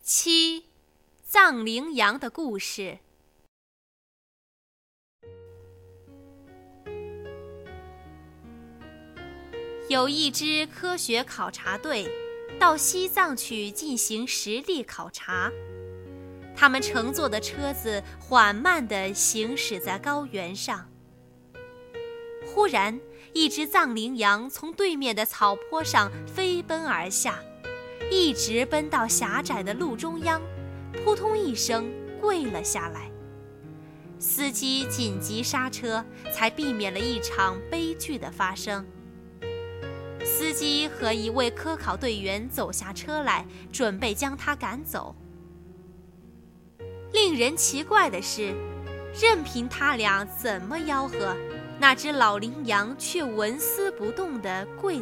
7. 藏羚羊的故事。有一支科学考察队到西藏去进行实地考察，他们乘坐的车子缓慢地行驶在高原上。忽然，一只藏羚羊从对面的草坡上飞奔而下，一直奔到狭窄的路中央，扑通一声跪了下来。司机紧急刹车，才避免了一场悲剧的发生。司机和一位科考队员走下车来，准备将他赶走。令人奇怪的是，任凭他俩怎么吆喝，那只老羚羊却纹丝不动地跪